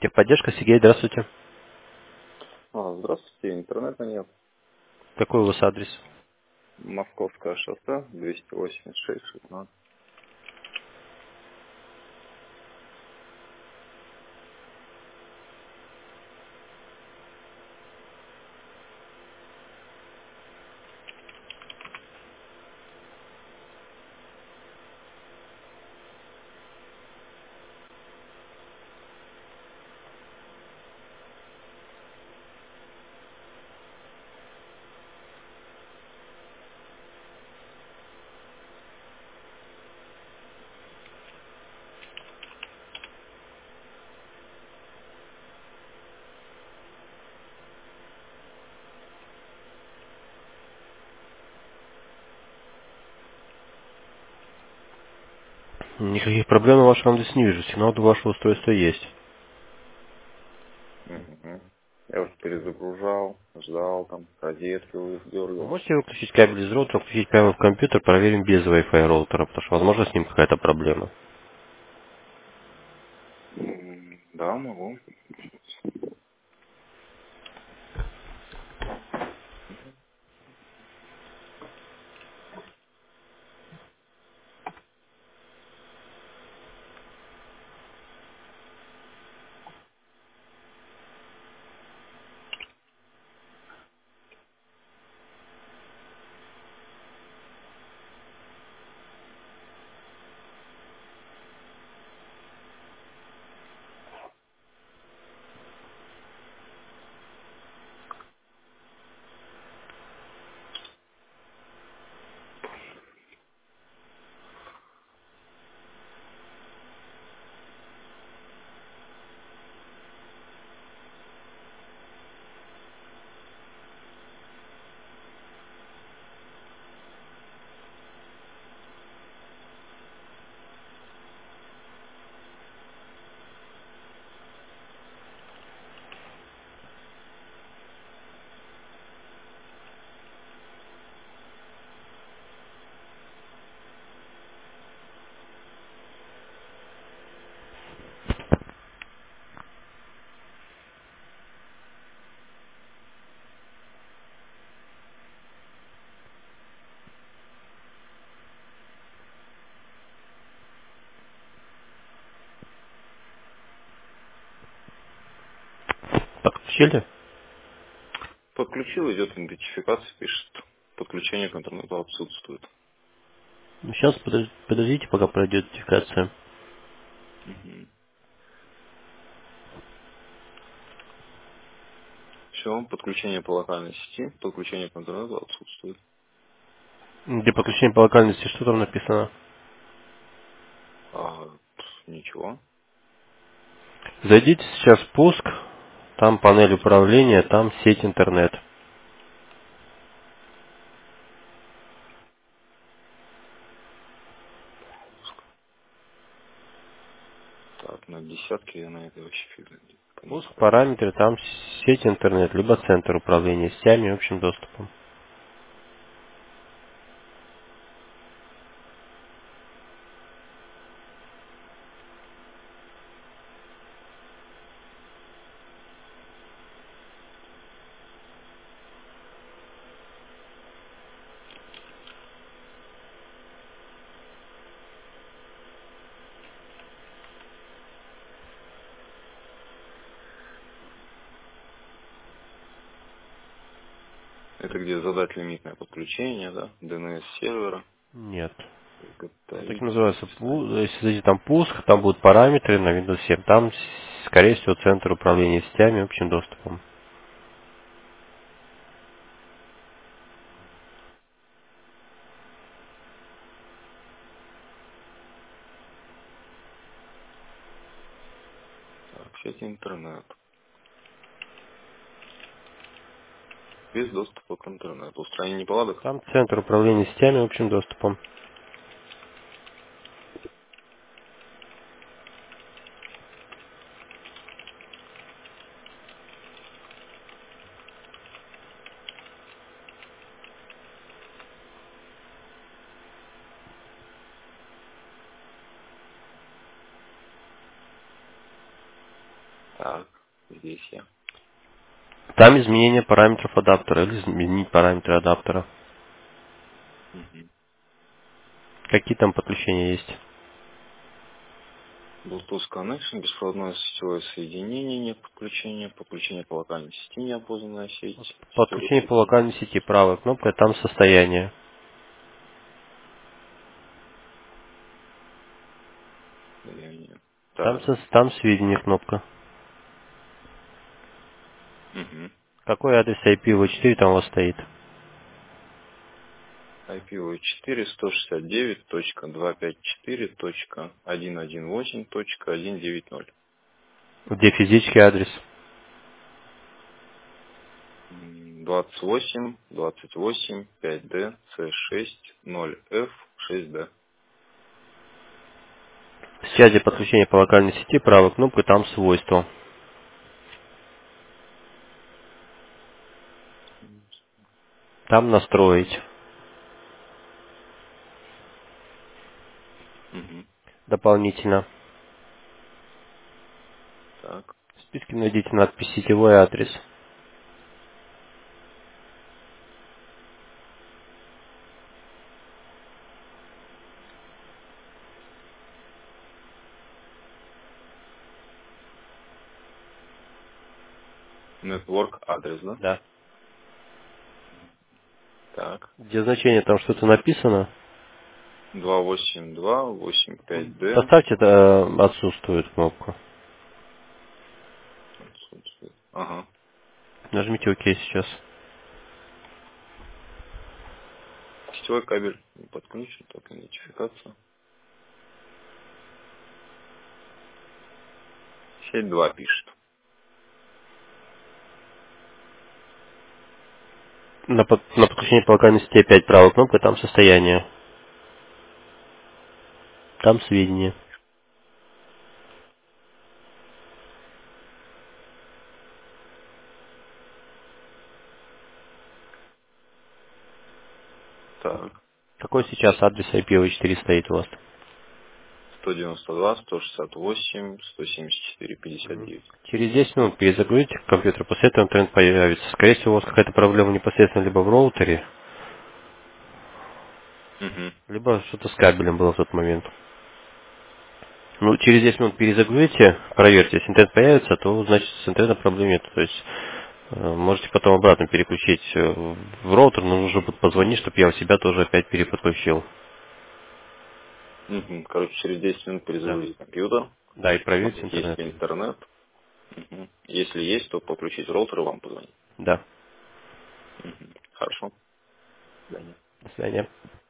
Техподдержка, Сергей, здравствуйте. Здравствуйте, интернета нет. Какой у вас адрес? Московское шоссе, 286-16. Никаких проблем на вашем адресе не вижу. Сигнал до вашего устройства есть. Мгм. Я уже перезагружал, ждал, там, розетку Вы дергал. можете выключить кабель из роутера, включить прямо в компьютер, проверим без Wi-Fi роутера, потому что, возможно, с ним какая-то проблема. Да, могу. Подключили? Подключил, идет идентификация, пишет. Подключение к интернету отсутствует. Ну, сейчас подождите, пока пройдет идентификация. Все, подключение по локальной сети, подключение к интернету отсутствует. Для подключения по локальности что там написано? Ничего. Зайдите сейчас в пуск, там панель управления, там сеть интернет. Так, на десятке я на этой вообще фиг по ней Пуск, пройду. параметры, там сеть интернет, либо центр управления сетями и общим доступом. Это где задать лимитное подключение, да? DNS сервера, Нет. Это так и подготовить, называется. установить. Если зайти там пуск, там будут параметры на Windows 7. Там, скорее всего, центр управления сетями и общим доступом. Так, сеть интернет. Без доступа к интернету. Устранение неполадок. Там центр управления сетями и общим доступом. Так, здесь я. Там изменение параметров адаптера или изменить параметры адаптера. Мгм. Какие там подключения есть? Bluetooth Connection, беспроводное сетевое соединение, нет подключения, подключение по локальной сети, неопознанная сеть, сетевое Подключение по соединение. локальной сети, правая кнопка, там состояние. Состояние. Там, Так. там сведения кнопка. Угу. Какой адрес IPv4 там у вас стоит? IPv4 169.254.118.190. Где физический адрес? 28, 28, 5D, C6, 0F, 6D. В связи подключения по локальной сети, правой кнопкой, там свойства. Там настроить. Угу. Дополнительно. Так. В списке найдите надпись «Сетевой адрес». Network адрес, да? Да. Так. Где значение там что-то написано, 282, 85D. поставьте, отсутствует кнопку. Отсутствует. Ага. Нажмите ОК сейчас. Сетевой кабель не подключен, только идентификация. Сеть 2 пишет. На подключение по локальной сети опять правая кнопка, там состояние. Там сведения. Так. Какой сейчас адрес IPv4 стоит у вас? 192, 168, 174, Мгм. 59. Через 10 минут перезагрузите компьютер, после этого интернет появится. Скорее всего, у вас какая-то проблема непосредственно либо в роутере, Угу. либо что-то с кабелем было в тот момент. Ну, через 10 минут перезагрузите, проверьте, если интернет появится, то значит с интернетом проблем нет. То есть можете потом обратно переключить в роутер, но нужно будет позвонить, чтобы я у себя тоже опять переподключил. Угу. Короче, через 10 минут Да. перезагрузить компьютер, Да, и проверьте посмотреть, есть интернет. ли интернет. Угу. Если есть, то подключить роутер и вам позвонить. Да. Угу. Хорошо. Да, нет. До свидания.